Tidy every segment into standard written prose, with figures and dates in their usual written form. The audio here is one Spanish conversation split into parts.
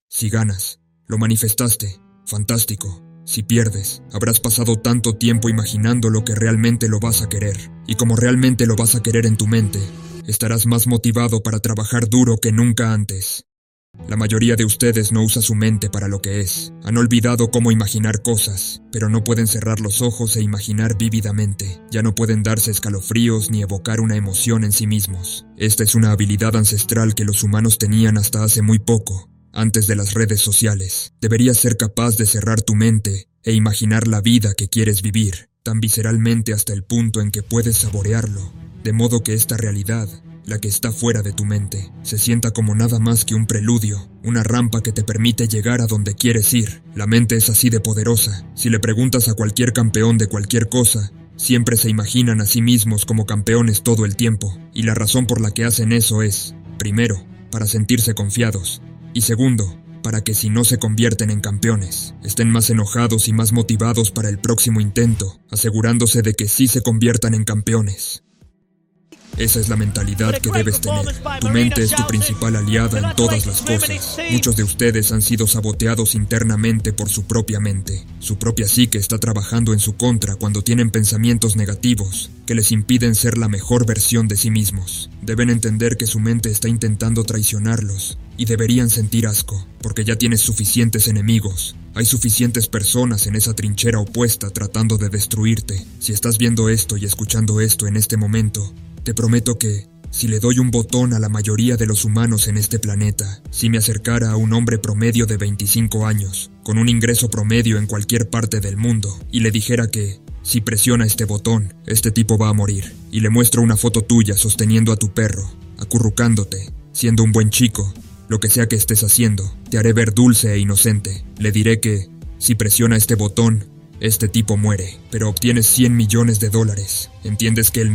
Si ganas, lo manifestaste, fantástico. Si pierdes, habrás pasado tanto tiempo imaginando lo que realmente lo vas a querer. Y como realmente lo vas a querer en tu mente, estarás más motivado para trabajar duro que nunca antes. La mayoría de ustedes no usa su mente para lo que es. Han olvidado cómo imaginar cosas, pero no pueden cerrar los ojos e imaginar vívidamente. Ya no pueden darse escalofríos ni evocar una emoción en sí mismos. Esta es una habilidad ancestral que los humanos tenían hasta hace muy poco. Antes de las redes sociales, deberías ser capaz de cerrar tu mente e imaginar la vida que quieres vivir, tan visceralmente hasta el punto en que puedes saborearlo, de modo que esta realidad, la que está fuera de tu mente, se sienta como nada más que un preludio, una rampa que te permite llegar a donde quieres ir. La mente es así de poderosa. Si le preguntas a cualquier campeón de cualquier cosa, siempre se imaginan a sí mismos como campeones todo el tiempo, y la razón por la que hacen eso es, primero, para sentirse confiados, y segundo, para que si no se convierten en campeones, estén más enojados y más motivados para el próximo intento, asegurándose de que sí se conviertan en campeones. Esa es la mentalidad que debes tener. Tu mente es tu principal aliada en todas las cosas. Muchos de ustedes han sido saboteados internamente por su propia mente. Su propia psique está trabajando en su contra cuando tienen pensamientos negativos que les impiden ser la mejor versión de sí mismos. Deben entender que su mente está intentando traicionarlos y deberían sentir asco, porque ya tienes suficientes enemigos. Hay suficientes personas en esa trinchera opuesta tratando de destruirte. Si estás viendo esto y escuchando esto en este momento, te prometo que, si le doy un botón a la mayoría de los humanos en este planeta, si me acercara a un hombre promedio de 25 años, con un ingreso promedio en cualquier parte del mundo, y le dijera que, si presiona este botón, este tipo va a morir, y le muestro una foto tuya sosteniendo a tu perro, acurrucándote, siendo un buen chico, lo que sea que estés haciendo, te haré ver dulce e inocente. Le diré que, si presiona este botón, este tipo muere, pero obtienes $100 millones. Entiendes que el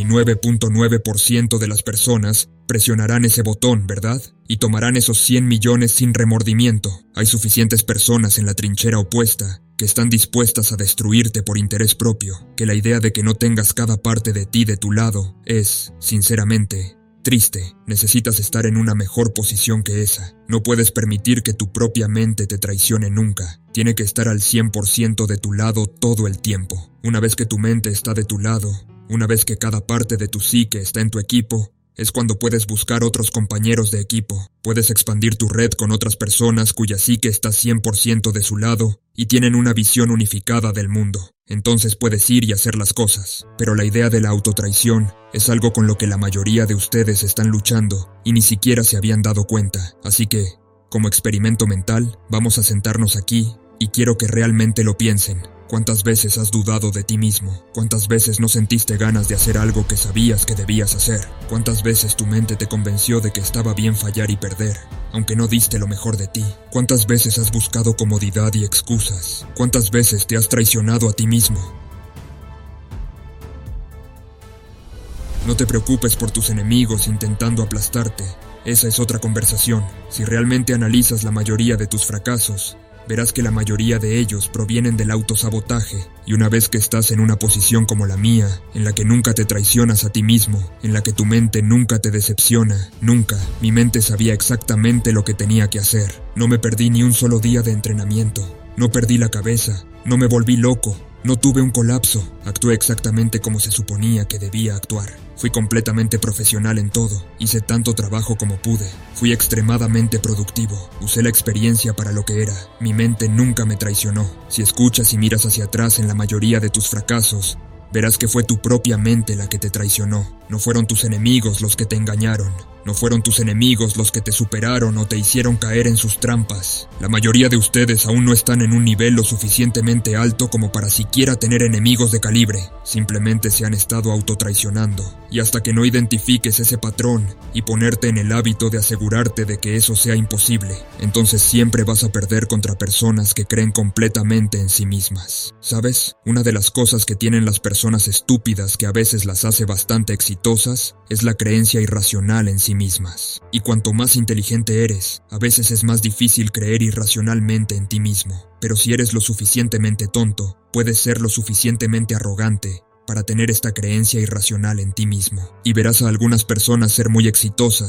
99.9% de las personas presionarán ese botón, ¿verdad? Y tomarán esos 100 millones sin remordimiento. Hay suficientes personas en la trinchera opuesta que están dispuestas a destruirte por interés propio, que la idea de que no tengas cada parte de ti de tu lado es, sinceramente, triste. Necesitas estar en una mejor posición que esa. No puedes permitir que tu propia mente te traicione nunca. Tiene que estar al 100% de tu lado todo el tiempo. Una vez que tu mente está de tu lado, una vez que cada parte de tu psique está en tu equipo, es cuando puedes buscar otros compañeros de equipo. Puedes expandir tu red con otras personas cuya psique está 100% de su lado y tienen una visión unificada del mundo. Entonces puedes ir y hacer las cosas. Pero la idea de la autotraición es algo con lo que la mayoría de ustedes están luchando y ni siquiera se habían dado cuenta. Así que, como experimento mental, vamos a sentarnos aquí y quiero que realmente lo piensen. ¿Cuántas veces has dudado de ti mismo? ¿Cuántas veces no sentiste ganas de hacer algo que sabías que debías hacer? ¿Cuántas veces tu mente te convenció de que estaba bien fallar y perder, aunque no diste lo mejor de ti? ¿Cuántas veces has buscado comodidad y excusas? ¿Cuántas veces te has traicionado a ti mismo? No te preocupes por tus enemigos intentando aplastarte. Esa es otra conversación. Si realmente analizas la mayoría de tus fracasos, verás que la mayoría de ellos provienen del autosabotaje, y una vez que estás en una posición como la mía, en la que nunca te traicionas a ti mismo, en la que tu mente nunca te decepciona, nunca, mi mente sabía exactamente lo que tenía que hacer. No me perdí ni un solo día de entrenamiento, no perdí la cabeza, no me volví loco, no tuve un colapso, actué exactamente como se suponía que debía actuar. Fui completamente profesional en todo, hice tanto trabajo como pude, fui extremadamente productivo, usé la experiencia para lo que era, mi mente nunca me traicionó. Si escuchas y miras hacia atrás en la mayoría de tus fracasos, verás que fue tu propia mente la que te traicionó, no fueron tus enemigos los que te engañaron. No fueron tus enemigos los que te superaron o te hicieron caer en sus trampas. La mayoría de ustedes aún no están en un nivel lo suficientemente alto como para siquiera tener enemigos de calibre. Simplemente se han estado autotraicionando. Y hasta que no identifiques ese patrón y ponerte en el hábito de asegurarte de que eso sea imposible, entonces siempre vas a perder contra personas que creen completamente en sí mismas. ¿Sabes? Una de las cosas que tienen las personas estúpidas que a veces las hace bastante exitosas es la creencia irracional en sí mismas. Y cuanto más inteligente eres, a veces es más difícil creer irracionalmente en ti mismo. Pero si eres lo suficientemente tonto, puedes ser lo suficientemente arrogante para tener esta creencia irracional en ti mismo. Y verás a algunas personas ser muy exitosas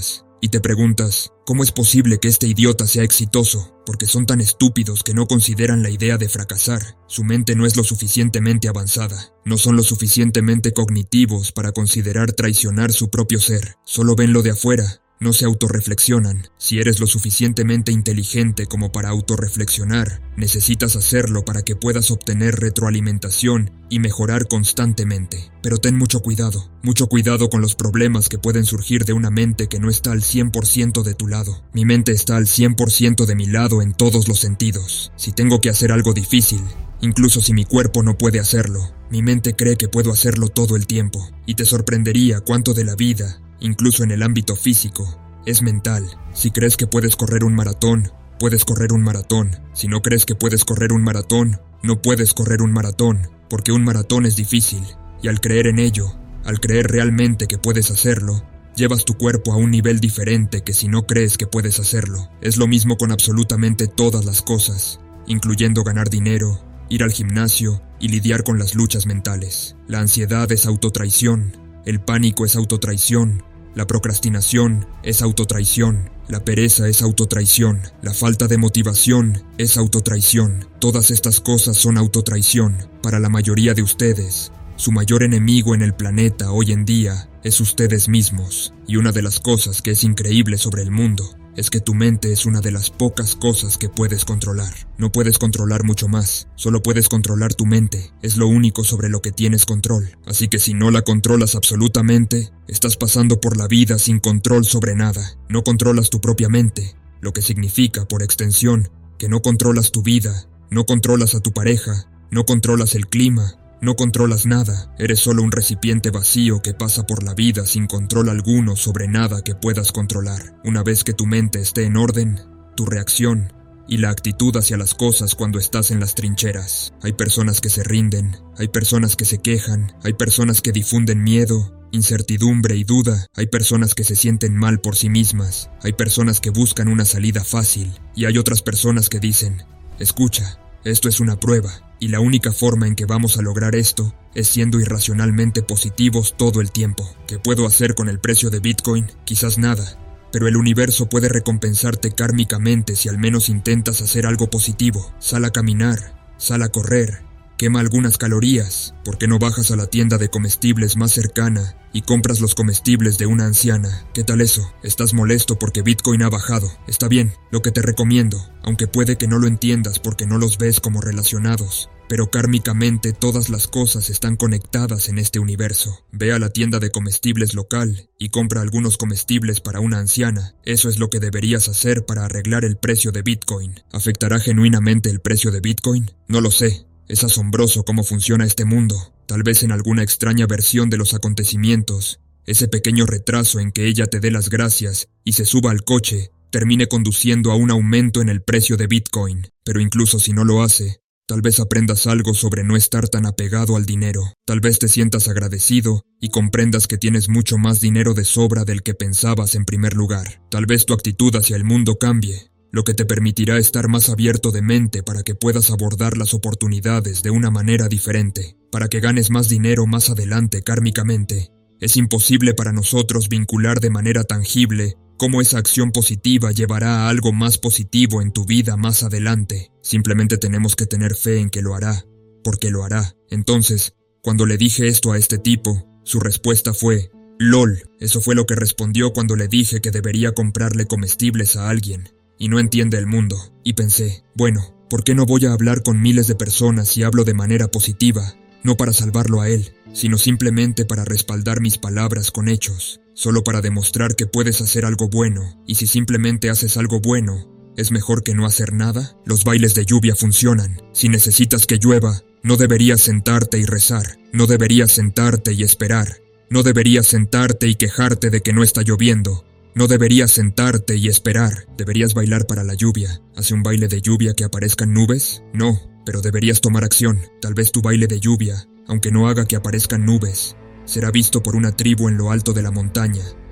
Y te preguntas, ¿cómo es posible que este idiota sea exitoso? Porque son tan estúpidos que no consideran la idea de fracasar. Su mente no es lo suficientemente avanzada. No son lo suficientemente cognitivos para considerar traicionar su propio ser. Solo ven lo de afuera. No se autorreflexionan. Si eres lo suficientemente inteligente como para autorreflexionar, necesitas hacerlo para que puedas obtener retroalimentación y mejorar constantemente. Pero ten mucho cuidado con los problemas que pueden surgir de una mente que no está al 100% de tu lado. Mi mente está al 100% de mi lado en todos los sentidos. Si tengo que hacer algo difícil, incluso si mi cuerpo no puede hacerlo, mi mente cree que puedo hacerlo todo el tiempo. Y te sorprendería cuánto de la vida, incluso en el ámbito físico, es mental. Si crees que puedes correr un maratón, puedes correr un maratón. Si no crees que puedes correr un maratón, no puedes correr un maratón, porque un maratón es difícil, y al creer en ello, al creer realmente que puedes hacerlo, llevas tu cuerpo a un nivel diferente que si no crees que puedes hacerlo. Es lo mismo con absolutamente todas las cosas, incluyendo ganar dinero, ir al gimnasio y lidiar con las luchas mentales. La ansiedad es autotraición, el pánico es autotraición, la procrastinación es autotraición, la pereza es autotraición, la falta de motivación es autotraición. Todas estas cosas son autotraición. Para la mayoría de ustedes, su mayor enemigo en el planeta hoy en día es ustedes mismos. Y una de las cosas que es increíble sobre el mundo es que tu mente es una de las pocas cosas que puedes controlar. No puedes controlar mucho más, solo puedes controlar tu mente. Es lo único sobre lo que tienes control. Así que si no la controlas absolutamente, estás pasando por la vida sin control sobre nada. No controlas tu propia mente, lo que significa, por extensión, que no controlas tu vida, no controlas a tu pareja, no controlas el clima, no controlas nada. Eres solo un recipiente vacío que pasa por la vida sin control alguno sobre nada que puedas controlar. Una vez que tu mente esté en orden, tu reacción y la actitud hacia las cosas cuando estás en las trincheras. Hay personas que se rinden, hay personas que se quejan, hay personas que difunden miedo, incertidumbre y duda, hay personas que se sienten mal por sí mismas, hay personas que buscan una salida fácil y hay otras personas que dicen, escucha, esto es una prueba. Y la única forma en que vamos a lograr esto es siendo irracionalmente positivos todo el tiempo. ¿Qué puedo hacer con el precio de Bitcoin? Quizás nada, pero el universo puede recompensarte kármicamente si al menos intentas hacer algo positivo. Sal a caminar, sal a correr, quema algunas calorías. ¿Por qué no bajas a la tienda de comestibles más cercana y compras los comestibles de una anciana? ¿Qué tal eso? Estás molesto porque Bitcoin ha bajado. Está bien, lo que te recomiendo, aunque puede que no lo entiendas porque no los ves como relacionados, pero kármicamente todas las cosas están conectadas en este universo. Ve a la tienda de comestibles local y compra algunos comestibles para una anciana. Eso es lo que deberías hacer para arreglar el precio de Bitcoin. ¿Afectará genuinamente el precio de Bitcoin? No lo sé. Es asombroso cómo funciona este mundo. Tal vez en alguna extraña versión de los acontecimientos, ese pequeño retraso en que ella te dé las gracias y se suba al coche termine conduciendo a un aumento en el precio de Bitcoin. Pero incluso si no lo hace, tal vez aprendas algo sobre no estar tan apegado al dinero. Tal vez te sientas agradecido y comprendas que tienes mucho más dinero de sobra del que pensabas en primer lugar. Tal vez tu actitud hacia el mundo cambie, lo que te permitirá estar más abierto de mente para que puedas abordar las oportunidades de una manera diferente, para que ganes más dinero más adelante kármicamente. Es imposible para nosotros vincular de manera tangible cómo esa acción positiva llevará a algo más positivo en tu vida más adelante. Simplemente tenemos que tener fe en que lo hará, porque lo hará. Entonces, cuando le dije esto a este tipo, su respuesta fue, LOL. Eso fue lo que respondió cuando le dije que debería comprarle comestibles a alguien. Y no entiende el mundo. Y pensé, bueno, ¿por qué no voy a hablar con miles de personas si hablo de manera positiva? No para salvarlo a él, sino simplemente para respaldar mis palabras con hechos, solo para demostrar que puedes hacer algo bueno, y si simplemente haces algo bueno, ¿es mejor que no hacer nada? Los bailes de lluvia funcionan. Si necesitas que llueva, no deberías sentarte y rezar, no deberías sentarte y esperar, no deberías sentarte y quejarte de que no está lloviendo. No deberías sentarte y esperar, deberías bailar para la lluvia. ¿Hace un baile de lluvia que aparezcan nubes? No, pero deberías tomar acción. Tal vez tu baile de lluvia, aunque no haga que aparezcan nubes, será visto por una tribu en lo alto de la montaña,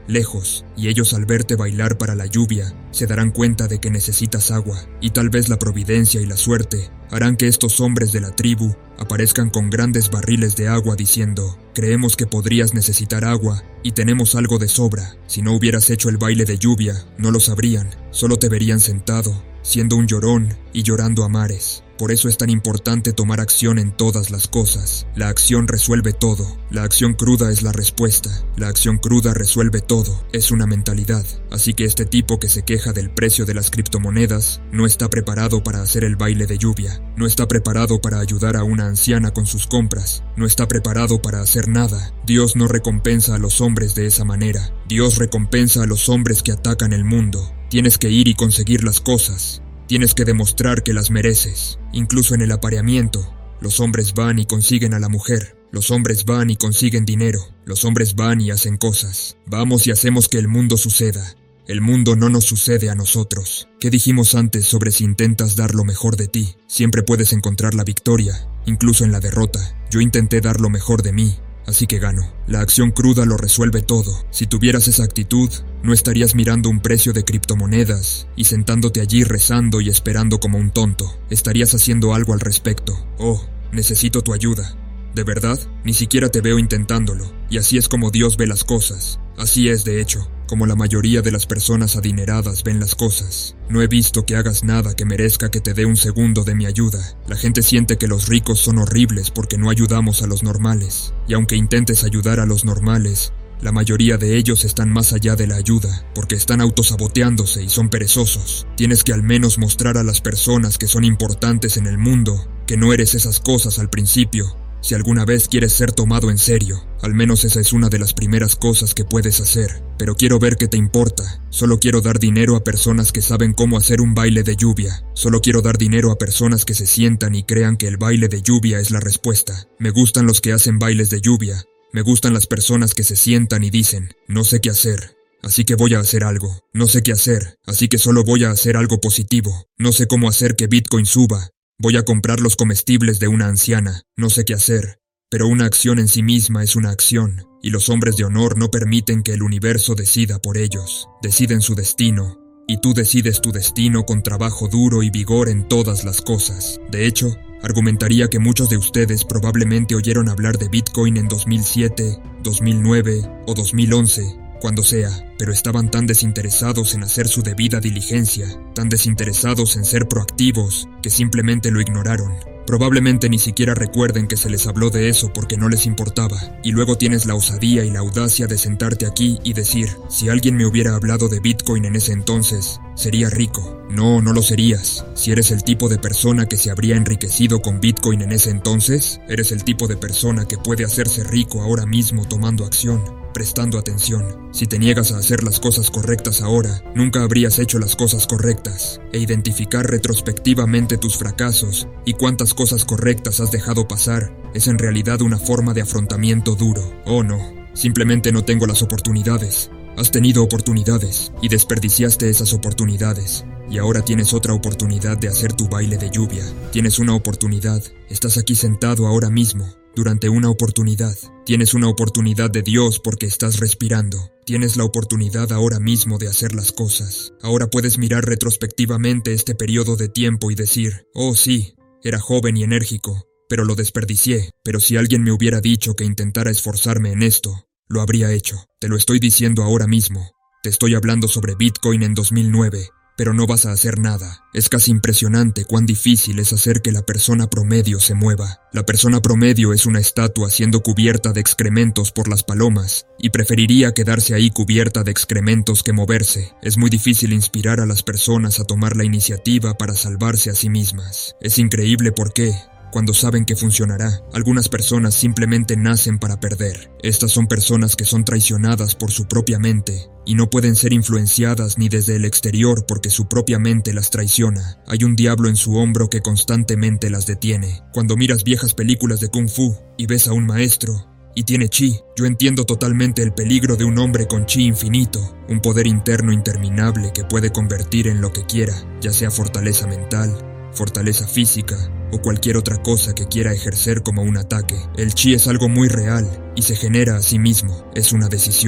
lejos, y ellos al verte bailar para la lluvia, se darán cuenta de que necesitas agua, y tal vez la providencia y la suerte harán que estos hombres de la tribu aparezcan con grandes barriles de agua diciendo: creemos que podrías necesitar agua y tenemos algo de sobra. Si no hubieras hecho el baile de lluvia, no lo sabrían, solo te verían sentado, siendo un llorón y llorando a mares. Por eso es tan importante tomar acción en todas las cosas. La acción resuelve todo. La acción cruda es la respuesta. La acción cruda resuelve todo. Es una mentalidad. Así que este tipo que se queja del precio de las criptomonedas no está preparado para hacer el baile de lluvia. No está preparado para ayudar a una anciana con sus compras. No está preparado para hacer nada. Dios no recompensa a los hombres de esa manera. Dios recompensa a los hombres que atacan el mundo. Tienes que ir y conseguir las cosas. Tienes que demostrar que las mereces. Incluso en el apareamiento, los hombres van y consiguen a la mujer. Los hombres van y consiguen dinero. Los hombres van y hacen cosas. Vamos y hacemos que el mundo suceda. El mundo no nos sucede a nosotros. ¿Qué dijimos antes sobre si intentas dar lo mejor de ti? Siempre puedes encontrar la victoria, incluso en la derrota. Yo intenté dar lo mejor de mí, así que gano. La acción cruda lo resuelve todo. Si tuvieras esa actitud, no estarías mirando un precio de criptomonedas y sentándote allí rezando y esperando como un tonto. Estarías haciendo algo al respecto. Oh, necesito tu ayuda. ¿De verdad? Ni siquiera te veo intentándolo. Y así es como Dios ve las cosas. Así es, de hecho, como la mayoría de las personas adineradas ven las cosas. No he visto que hagas nada que merezca que te dé un segundo de mi ayuda. La gente siente que los ricos son horribles porque no ayudamos a los normales. Y aunque intentes ayudar a los normales, la mayoría de ellos están más allá de la ayuda, porque están autosaboteándose y son perezosos. Tienes que al menos mostrar a las personas que son importantes en el mundo que no eres esas cosas al principio. Si alguna vez quieres ser tomado en serio, al menos esa es una de las primeras cosas que puedes hacer. Pero quiero ver qué te importa. Solo quiero dar dinero a personas que saben cómo hacer un baile de lluvia. Solo quiero dar dinero a personas que se sientan y crean que el baile de lluvia es la respuesta. Me gustan los que hacen bailes de lluvia. Me gustan las personas que se sientan y dicen: no sé qué hacer, así que voy a hacer algo. No sé qué hacer, así que solo voy a hacer algo positivo. No sé cómo hacer que Bitcoin suba. Voy a comprar los comestibles de una anciana. No sé qué hacer, pero una acción en sí misma es una acción, y los hombres de honor no permiten que el universo decida por ellos. Deciden su destino, y tú decides tu destino con trabajo duro y vigor en todas las cosas. De hecho, argumentaría que muchos de ustedes probablemente oyeron hablar de Bitcoin en 2007, 2009 o 2011, cuando sea, pero estaban tan desinteresados en hacer su debida diligencia, tan desinteresados en ser proactivos, que simplemente lo ignoraron. Probablemente ni siquiera recuerden que se les habló de eso porque no les importaba, y luego tienes la osadía y la audacia de sentarte aquí y decir: si alguien me hubiera hablado de Bitcoin en ese entonces, sería rico. No, no lo serías. Si eres el tipo de persona que se habría enriquecido con Bitcoin en ese entonces, eres el tipo de persona que puede hacerse rico ahora mismo tomando acción, prestando atención. Si te niegas a hacer las cosas correctas ahora, nunca habrías hecho las cosas correctas. E identificar retrospectivamente tus fracasos y cuántas cosas correctas has dejado pasar es en realidad una forma de afrontamiento duro. Oh no, simplemente no tengo las oportunidades. Has tenido oportunidades y desperdiciaste esas oportunidades. Y ahora tienes otra oportunidad de hacer tu baile de lluvia. Tienes una oportunidad. Estás aquí sentado ahora mismo, durante una oportunidad. Tienes una oportunidad de Dios porque estás respirando. Tienes la oportunidad ahora mismo de hacer las cosas. Ahora puedes mirar retrospectivamente este periodo de tiempo y decir: oh sí, era joven y enérgico, pero lo desperdicié. Pero si alguien me hubiera dicho que intentara esforzarme en esto, lo habría hecho. Te lo estoy diciendo ahora mismo. Te estoy hablando sobre Bitcoin en 2009. Pero no vas a hacer nada. Es casi impresionante cuán difícil es hacer que la persona promedio se mueva. La persona promedio es una estatua siendo cubierta de excrementos por las palomas, y preferiría quedarse ahí cubierta de excrementos que moverse. Es muy difícil inspirar a las personas a tomar la iniciativa para salvarse a sí mismas. Es increíble por qué, cuando saben que funcionará, algunas personas simplemente nacen para perder. Estas son personas que son traicionadas por su propia mente y no pueden ser influenciadas ni desde el exterior porque su propia mente las traiciona. Hay un diablo en su hombro que constantemente las detiene. Cuando miras viejas películas de Kung Fu y ves a un maestro y tiene chi, yo entiendo totalmente el peligro de un hombre con chi infinito, un poder interno interminable que puede convertir en lo que quiera, ya sea fortaleza mental, fortaleza física o cualquier otra cosa que quiera ejercer como un ataque. El chi es algo muy real y se genera a sí mismo. Es una decisión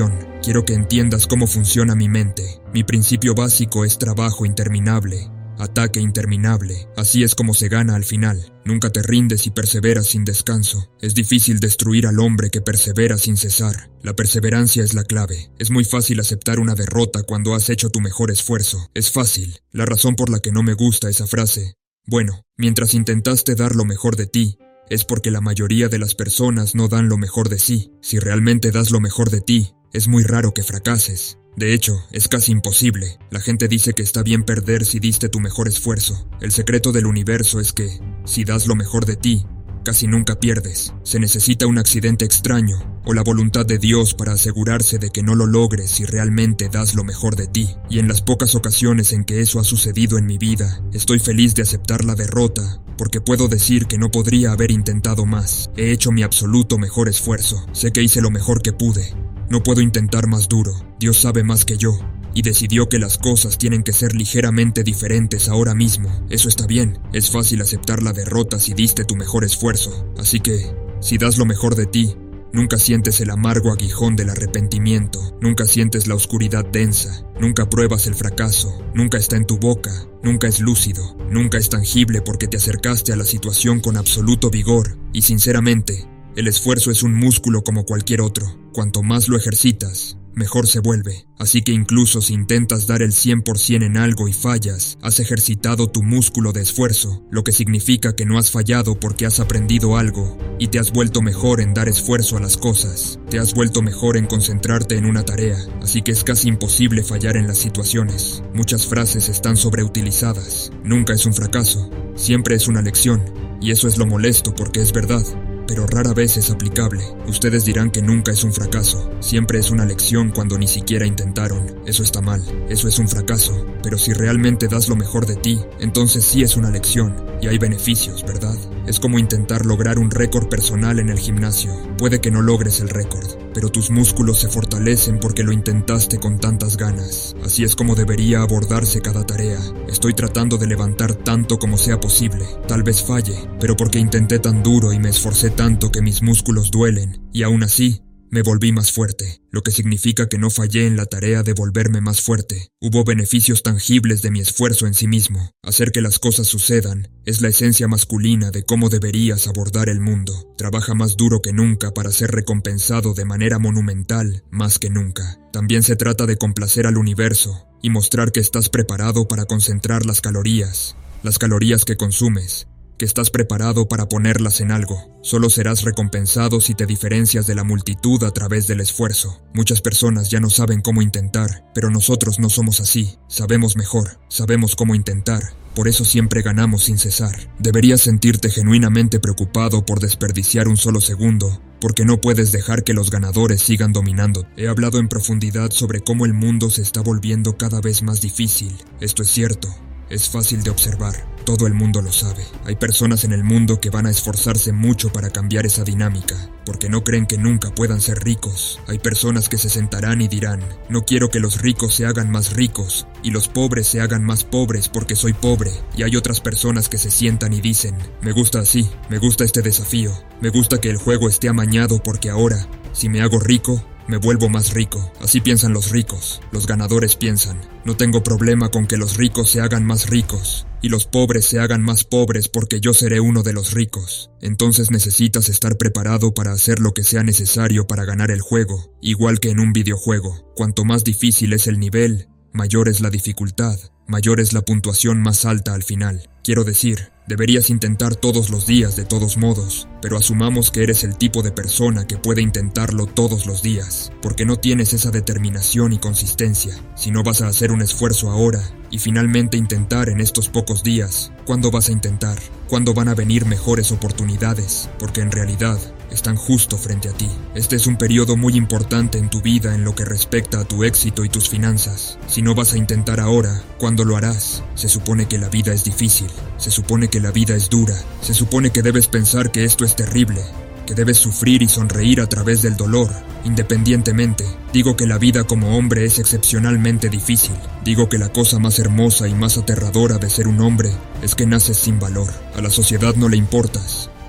Quiero que entiendas cómo funciona mi mente. Mi principio básico es trabajo interminable, ataque interminable. Así es como se gana al final. Nunca te rindes y perseveras sin descanso. Es difícil destruir al hombre que persevera sin cesar. La perseverancia es la clave. Es muy fácil aceptar una derrota cuando has hecho tu mejor esfuerzo. Es fácil. La razón por la que no me gusta esa frase: bueno, mientras intentaste dar lo mejor de ti, es porque la mayoría de las personas no dan lo mejor de sí. Si realmente das lo mejor de ti, es muy raro que fracases. De hecho, es casi imposible. La gente dice que está bien perder si diste tu mejor esfuerzo. El secreto del universo es que, si das lo mejor de ti, casi nunca pierdes. Se necesita un accidente extraño o la voluntad de Dios para asegurarse de que no lo logres si realmente das lo mejor de ti. Y en las pocas ocasiones en que eso ha sucedido en mi vida, estoy feliz de aceptar la derrota, porque puedo decir que no podría haber intentado más. He hecho mi absoluto mejor esfuerzo. Sé que hice lo mejor que pude. No puedo intentar más duro. Dios sabe más que yo, y decidió que las cosas tienen que ser ligeramente diferentes ahora mismo. Eso está bien. Es fácil aceptar la derrota si diste tu mejor esfuerzo. Así que, si das lo mejor de ti, nunca sientes el amargo aguijón del arrepentimiento, nunca sientes la oscuridad densa, nunca pruebas el fracaso, nunca está en tu boca, nunca es lúcido, nunca es tangible porque te acercaste a la situación con absoluto vigor. Y sinceramente, el esfuerzo es un músculo como cualquier otro. Cuanto más lo ejercitas, mejor se vuelve. Así que incluso si intentas dar el 100% en algo y fallas, has ejercitado tu músculo de esfuerzo, lo que significa que no has fallado porque has aprendido algo y te has vuelto mejor en dar esfuerzo a las cosas. Te has vuelto mejor en concentrarte en una tarea, así que es casi imposible fallar en las situaciones. Muchas frases están sobreutilizadas. Nunca es un fracaso, siempre es una lección, y eso es lo molesto porque es verdad, pero rara vez es aplicable. Ustedes dirán que nunca es un fracaso, siempre es una lección cuando ni siquiera intentaron. Eso está mal, eso es un fracaso, pero si realmente das lo mejor de ti, entonces sí es una lección, y hay beneficios, ¿verdad? Es como intentar lograr un récord personal en el gimnasio. Puede que no logres el récord, pero tus músculos se fortalecen porque lo intentaste con tantas ganas. Así es como debería abordarse cada tarea. Estoy tratando de levantar tanto como sea posible. Tal vez falle, pero porque intenté tan duro y me esforcé tanto que mis músculos duelen, y aún así, me volví más fuerte, lo que significa que no fallé en la tarea de volverme más fuerte. Hubo beneficios tangibles de mi esfuerzo en sí mismo. Hacer que las cosas sucedan es la esencia masculina de cómo deberías abordar el mundo. Trabaja más duro que nunca para ser recompensado de manera monumental más que nunca. También se trata de complacer al universo y mostrar que estás preparado para concentrar las calorías que consumes, que estás preparado para ponerlas en algo. Solo serás recompensado si te diferencias de la multitud a través del esfuerzo. Muchas personas ya no saben cómo intentar, pero nosotros no somos así. Sabemos mejor, sabemos cómo intentar. Por eso siempre ganamos sin cesar. Deberías sentirte genuinamente preocupado por desperdiciar un solo segundo, porque no puedes dejar que los ganadores sigan dominando. He hablado en profundidad sobre cómo el mundo se está volviendo cada vez más difícil. Esto es cierto. Es fácil de observar, todo el mundo lo sabe. Hay personas en el mundo que van a esforzarse mucho para cambiar esa dinámica, porque no creen que nunca puedan ser ricos. Hay personas que se sentarán y dirán: no quiero que los ricos se hagan más ricos, y los pobres se hagan más pobres porque soy pobre. Y hay otras personas que se sientan y dicen: me gusta así, me gusta este desafío, me gusta que el juego esté amañado porque ahora, si me hago rico, me vuelvo más rico. Así piensan los ricos. Los ganadores piensan: no tengo problema con que los ricos se hagan más ricos y los pobres se hagan más pobres porque yo seré uno de los ricos. Entonces necesitas estar preparado para hacer lo que sea necesario para ganar el juego, igual que en un videojuego. Cuanto más difícil es el nivel, mayor es la dificultad, mayor es la puntuación más alta al final. Quiero decir, deberías intentar todos los días de todos modos, pero asumamos que eres el tipo de persona que puede intentarlo todos los días, porque no tienes esa determinación y consistencia. Si no vas a hacer un esfuerzo ahora y finalmente intentar en estos pocos días, ¿cuándo vas a intentar? ¿Cuándo van a venir mejores oportunidades? Porque en realidad están justo frente a ti. Este es un periodo muy importante en tu vida en lo que respecta a tu éxito y tus finanzas. Si no vas a intentar ahora, ¿cuándo lo harás? Se supone que la vida es difícil, se supone que la vida es dura, se supone que debes pensar que esto es terrible, que debes sufrir y sonreír a través del dolor, independientemente. Digo que la vida como hombre es excepcionalmente difícil. Digo que la cosa más hermosa y más aterradora de ser un hombre es que naces sin valor. A la sociedad no le importas.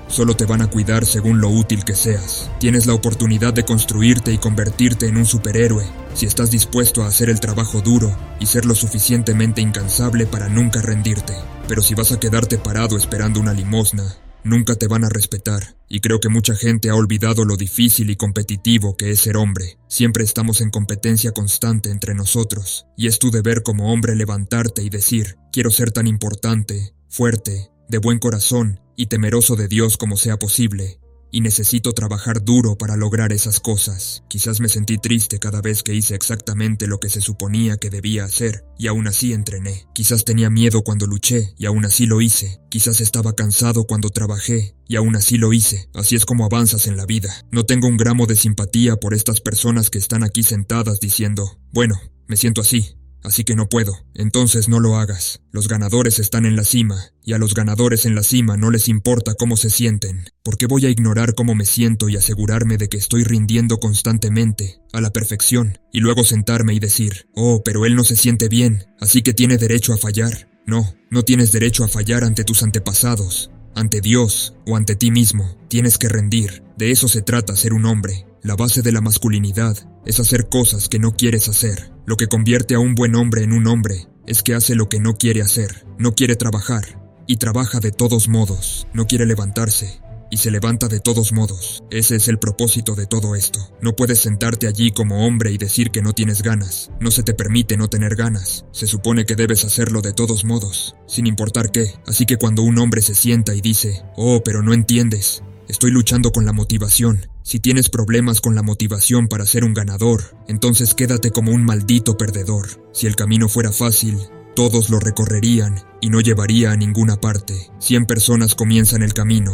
Solo te van a cuidar según lo útil que seas. Tienes la oportunidad de construirte y convertirte en un superhéroe si estás dispuesto a hacer el trabajo duro y ser lo suficientemente incansable para nunca rendirte. Pero si vas a quedarte parado esperando una limosna, nunca te van a respetar, y creo que mucha gente ha olvidado lo difícil y competitivo que es ser hombre. Siempre estamos en competencia constante entre nosotros, y es tu deber como hombre levantarte y decir: quiero ser tan importante, fuerte, de buen corazón y temeroso de Dios como sea posible, y necesito trabajar duro para lograr esas cosas. Quizás me sentí triste cada vez que hice exactamente lo que se suponía que debía hacer, y aún así entrené. Quizás tenía miedo cuando luché, y aún así lo hice. Quizás estaba cansado cuando trabajé, y aún así lo hice. Así es como avanzas en la vida. No tengo un gramo de simpatía por estas personas que están aquí sentadas diciendo: bueno, me siento así que no puedo. Entonces no lo hagas. Los ganadores están en la cima, y a los ganadores en la cima no les importa cómo se sienten. ¿Por qué voy a ignorar cómo me siento y asegurarme de que estoy rindiendo constantemente, a la perfección, y luego sentarme y decir: oh, pero él no se siente bien, así que tiene derecho a fallar? No, no tienes derecho a fallar ante tus antepasados, ante Dios o ante ti mismo. Tienes que rendir. De eso se trata ser un hombre. La base de la masculinidad es hacer cosas que no quieres hacer. Lo que convierte a un buen hombre en un hombre es que hace lo que no quiere hacer. No quiere trabajar, y trabaja de todos modos. No quiere levantarse, y se levanta de todos modos. Ese es el propósito de todo esto. No puedes sentarte allí como hombre y decir que no tienes ganas. No se te permite no tener ganas. Se supone que debes hacerlo de todos modos, sin importar qué. Así que cuando un hombre se sienta y dice: oh, pero no entiendes, estoy luchando con la motivación. Si tienes problemas con la motivación para ser un ganador, entonces quédate como un maldito perdedor. Si el camino fuera fácil, todos lo recorrerían y no llevaría a ninguna parte. 100 personas comienzan el camino,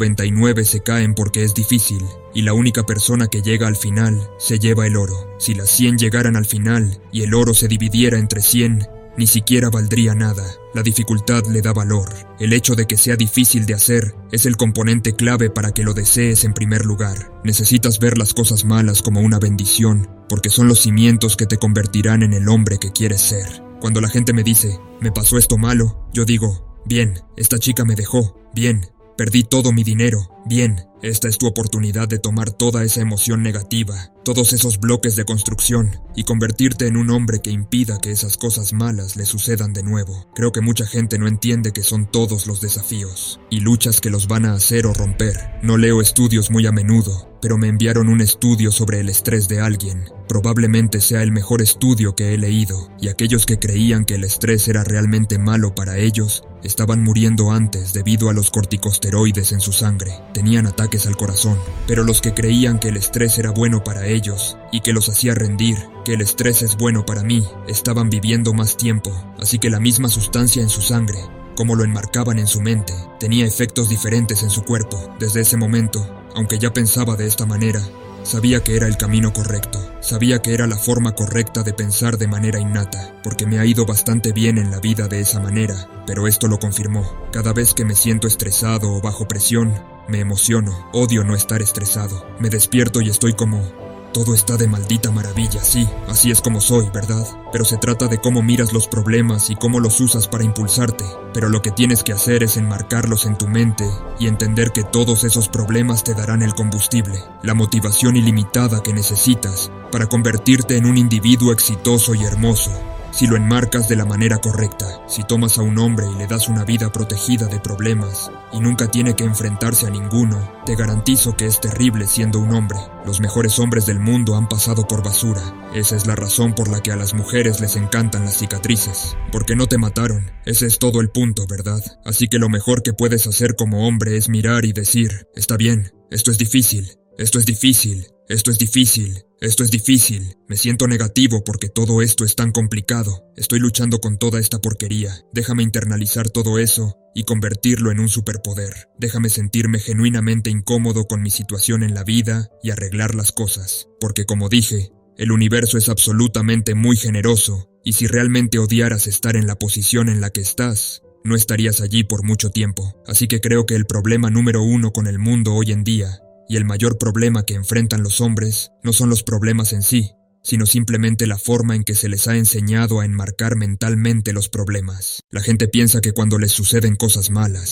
99 se caen porque es difícil, y la única persona que llega al final se lleva el oro. Si las 100 llegaran al final y el oro se dividiera entre 100, ni siquiera valdría nada. La dificultad le da valor. El hecho de que sea difícil de hacer es el componente clave para que lo desees en primer lugar. Necesitas ver las cosas malas como una bendición, porque son los cimientos que te convertirán en el hombre que quieres ser. Cuando la gente me dice: me pasó esto malo, yo digo: bien, esta chica me dejó, bien, perdí todo mi dinero, bien, esta es tu oportunidad de tomar toda esa emoción negativa, todos esos bloques de construcción, y convertirte en un hombre que impida que esas cosas malas le sucedan de nuevo. Creo que mucha gente no entiende que son todos los desafíos, y luchas que los van a hacer o romper. No leo estudios muy a menudo, pero me enviaron un estudio sobre el estrés de alguien. Probablemente sea el mejor estudio que he leído, y aquellos que creían que el estrés era realmente malo para ellos, estaban muriendo antes debido a los corticosteroides en su sangre. Tenían ataques al corazón. Pero los que creían que el estrés era bueno para ellos y que los hacía rendir, que el estrés es bueno para mí, estaban viviendo más tiempo. Así que la misma sustancia en su sangre, como lo enmarcaban en su mente, tenía efectos diferentes en su cuerpo. Desde ese momento, aunque ya pensaba de esta manera, sabía que era el camino correcto. Sabía que era la forma correcta de pensar de manera innata, porque me ha ido bastante bien en la vida de esa manera, pero esto lo confirmó. Cada vez que me siento estresado o bajo presión, me emociono. Odio no estar estresado. Me despierto y estoy como: todo está de maldita maravilla. Sí, así es como soy, ¿verdad? Pero se trata de cómo miras los problemas y cómo los usas para impulsarte. Pero lo que tienes que hacer es enmarcarlos en tu mente y entender que todos esos problemas te darán el combustible, la motivación ilimitada que necesitas para convertirte en un individuo exitoso y hermoso. Si lo enmarcas de la manera correcta, si tomas a un hombre y le das una vida protegida de problemas y nunca tiene que enfrentarse a ninguno, te garantizo que es terrible siendo un hombre. Los mejores hombres del mundo han pasado por basura. Esa es la razón por la que a las mujeres les encantan las cicatrices. Porque no te mataron. Ese es todo el punto, ¿verdad? Así que lo mejor que puedes hacer como hombre es mirar y decir: está bien, esto es difícil, esto es difícil, esto es difícil, esto es difícil. Me siento negativo porque todo esto es tan complicado. Estoy luchando con toda esta porquería. Déjame internalizar todo eso y convertirlo en un superpoder. Déjame sentirme genuinamente incómodo con mi situación en la vida y arreglar las cosas. Porque como dije, el universo es absolutamente muy generoso, y si realmente odiaras estar en la posición en la que estás, no estarías allí por mucho tiempo. Así que creo que el problema número 1 con el mundo hoy en día, y el mayor problema que enfrentan los hombres, no son los problemas en sí, sino simplemente la forma en que se les ha enseñado a enmarcar mentalmente los problemas. La gente piensa que cuando les suceden cosas malas,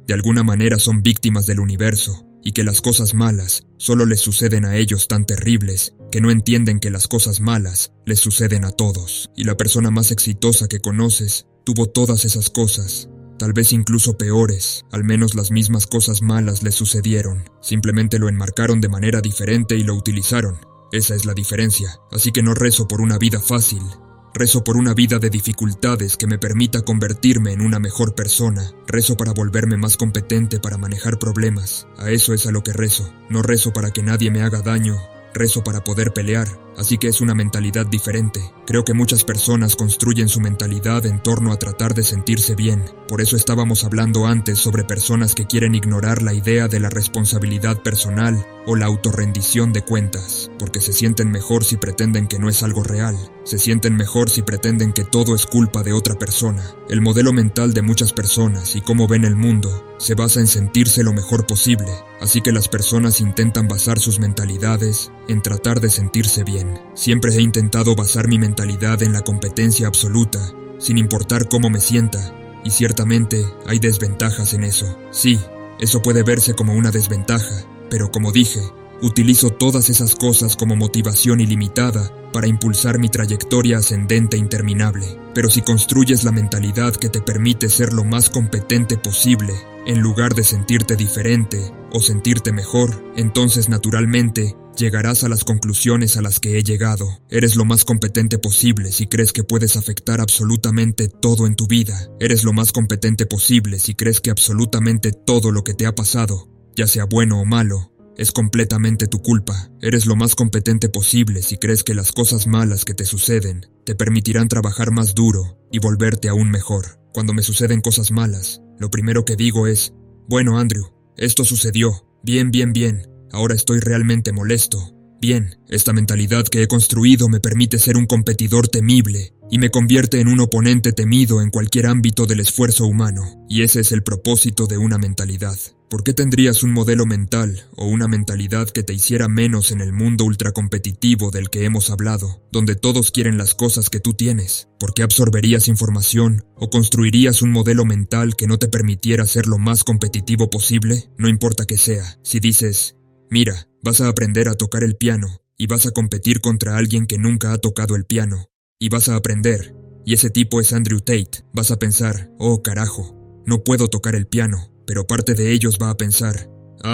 de alguna manera son víctimas del universo y que las cosas malas solo les suceden a ellos tan terribles que no entienden que las cosas malas les suceden a todos. Y la persona más exitosa que conoces tuvo todas esas cosas, tal vez incluso peores, al menos las mismas cosas malas les sucedieron. Simplemente lo enmarcaron de manera diferente y lo utilizaron. Esa es la diferencia. Así que no rezo por una vida fácil. Rezo por una vida de dificultades que me permita convertirme en una mejor persona. Rezo para volverme más competente para manejar problemas. A eso es a lo que rezo. No rezo para que nadie me haga daño. Rezo para poder pelear. Así que es una mentalidad diferente. Creo que muchas personas construyen su mentalidad en torno a tratar de sentirse bien. Por eso estábamos hablando antes sobre personas que quieren ignorar la idea de la responsabilidad personal o la autorrendición de cuentas, porque se sienten mejor si pretenden que no es algo real. Se sienten mejor si pretenden que todo es culpa de otra persona. El modelo mental de muchas personas y cómo ven el mundo se basa en sentirse lo mejor posible. Así que las personas intentan basar sus mentalidades en tratar de sentirse bien. Siempre he intentado basar mi mentalidad en la competencia absoluta, sin importar cómo me sienta, y ciertamente hay desventajas en eso. Sí, eso puede verse como una desventaja, pero como dije, utilizo todas esas cosas como motivación ilimitada para impulsar mi trayectoria ascendente interminable. Pero si construyes la mentalidad que te permite ser lo más competente posible, en lugar de sentirte diferente o sentirte mejor, entonces naturalmente llegarás a las conclusiones a las que he llegado. Eres lo más competente posible si crees que puedes afectar absolutamente todo en tu vida. Eres lo más competente posible si crees que absolutamente todo lo que te ha pasado, ya sea bueno o malo, es completamente tu culpa. Eres lo más competente posible si crees que las cosas malas que te suceden te permitirán trabajar más duro y volverte aún mejor. Cuando me suceden cosas malas, lo primero que digo es, bueno Andrew, esto sucedió, bien, ahora estoy realmente molesto. Bien, esta mentalidad que he construido me permite ser un competidor temible y me convierte en un oponente temido en cualquier ámbito del esfuerzo humano. Y ese es el propósito de una mentalidad. ¿Por qué tendrías un modelo mental o una mentalidad que te hiciera menos en el mundo ultracompetitivo del que hemos hablado, donde todos quieren las cosas que tú tienes? ¿Por qué absorberías información o construirías un modelo mental que no te permitiera ser lo más competitivo posible? No importa que sea. Si dices, mira, vas a aprender a tocar el piano y vas a competir contra alguien que nunca ha tocado el piano, y vas a aprender, y ese tipo es Andrew Tate, vas a pensar, oh carajo, no puedo tocar el piano. Pero parte de ellos va a pensar,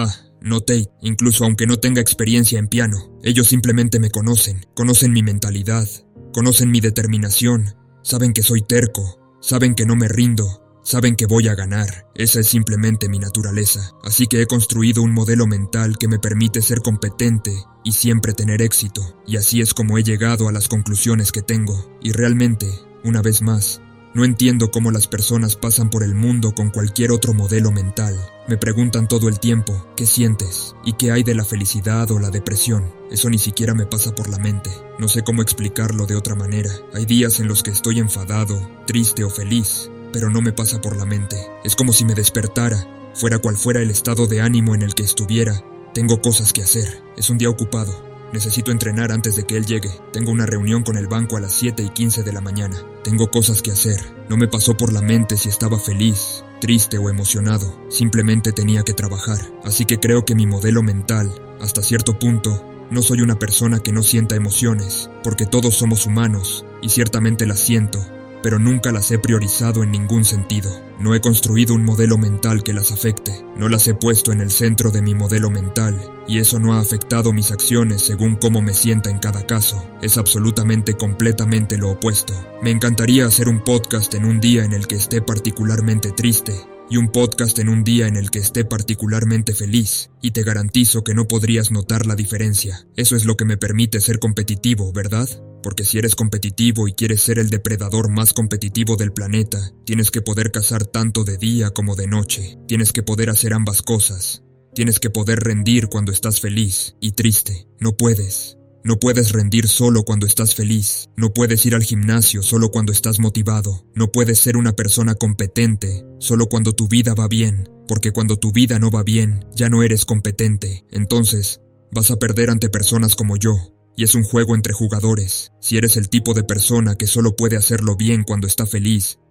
no Tate, incluso aunque no tenga experiencia en piano, ellos simplemente me conocen mi mentalidad, conocen mi determinación, saben que soy terco, saben que no me rindo, saben que voy a ganar. Esa es simplemente mi naturaleza. Así que he construido un modelo mental que me permite ser competente y siempre tener éxito, y así es como he llegado a las conclusiones que tengo. Y realmente, una vez más, no entiendo cómo las personas pasan por el mundo con cualquier otro modelo mental. Me preguntan todo el tiempo, ¿qué sientes? ¿Y qué hay de la felicidad o la depresión? Eso ni siquiera me pasa por la mente. No sé cómo explicarlo de otra manera. Hay días en los que estoy enfadado, triste o feliz, pero no me pasa por la mente. Es como si me despertara, fuera cual fuera el estado de ánimo en el que estuviera. Tengo cosas que hacer. Es un día ocupado. Necesito entrenar antes de que él llegue. Tengo una reunión con el banco a las 7:15 de la mañana. Tengo cosas que hacer. No me pasó por la mente si estaba feliz, triste o emocionado. Simplemente tenía que trabajar. Así que creo que mi modelo mental, hasta cierto punto, no soy una persona que no sienta emociones, porque todos somos humanos, y ciertamente las siento, pero nunca las he priorizado en ningún sentido. No he construido un modelo mental que las afecte. No las he puesto en el centro de mi modelo mental, y eso no ha afectado mis acciones según cómo me sienta en cada caso. Es absolutamente, completamente lo opuesto. Me encantaría hacer un podcast en un día en el que esté particularmente triste, y un podcast en un día en el que esté particularmente feliz, y te garantizo que no podrías notar la diferencia. Eso es lo que me permite ser competitivo, ¿verdad? Porque si eres competitivo y quieres ser el depredador más competitivo del planeta, tienes que poder cazar tanto de día como de noche. Tienes que poder hacer ambas cosas. Tienes que poder rendir cuando estás feliz y triste. No puedes. No puedes rendir solo cuando estás feliz. No puedes ir al gimnasio solo cuando estás motivado. No puedes ser una persona competente solo cuando tu vida va bien. Porque cuando tu vida no va bien, ya no eres competente. Entonces, vas a perder ante personas como yo. Y es un juego entre jugadores. Si eres el tipo de persona que solo puede hacerlo bien cuando está feliz,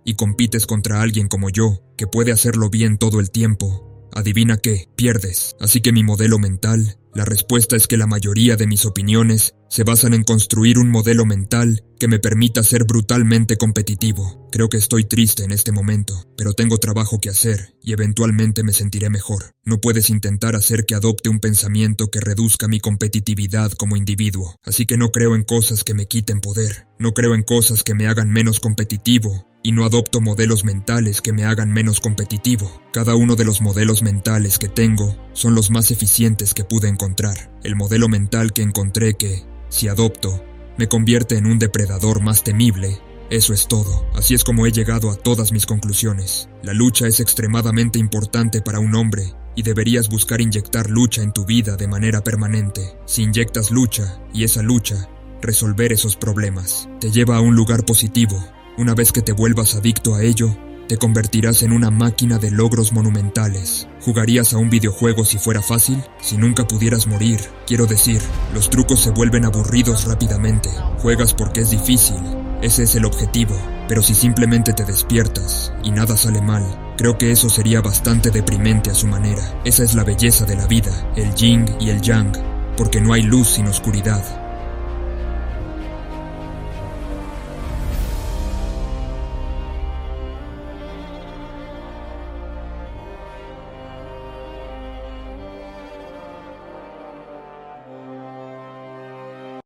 y compites contra alguien como yo, que puede hacerlo bien todo el tiempo, adivina qué, pierdes. Así que mi modelo mental, la respuesta es que la mayoría de mis opiniones se basan en construir un modelo mental que me permita ser brutalmente competitivo. Creo que estoy triste en este momento, pero tengo trabajo que hacer y eventualmente me sentiré mejor. No puedes intentar hacer que adopte un pensamiento que reduzca mi competitividad como individuo. Así que no creo en cosas que me quiten poder. No creo en cosas que me hagan menos competitivo. Y no adopto modelos mentales que me hagan menos competitivo. Cada uno de los modelos mentales que tengo son los más eficientes que pude encontrar. El modelo mental que encontré que, si adopto, me convierte en un depredador más temible. Eso es todo. Así es como he llegado a todas mis conclusiones. La lucha es extremadamente importante para un hombre y deberías buscar inyectar lucha en tu vida de manera permanente. Si inyectas lucha y esa lucha, resolver esos problemas, te lleva a un lugar positivo. Una vez que te vuelvas adicto a ello, te convertirás en una máquina de logros monumentales. ¿Jugarías a un videojuego si fuera fácil? Si nunca pudieras morir. Quiero decir, los trucos se vuelven aburridos rápidamente. Juegas porque es difícil. Ese es el objetivo. Pero si simplemente te despiertas y nada sale mal, creo que eso sería bastante deprimente a su manera. Esa es la belleza de la vida, el yin y el yang, porque no hay luz sin oscuridad.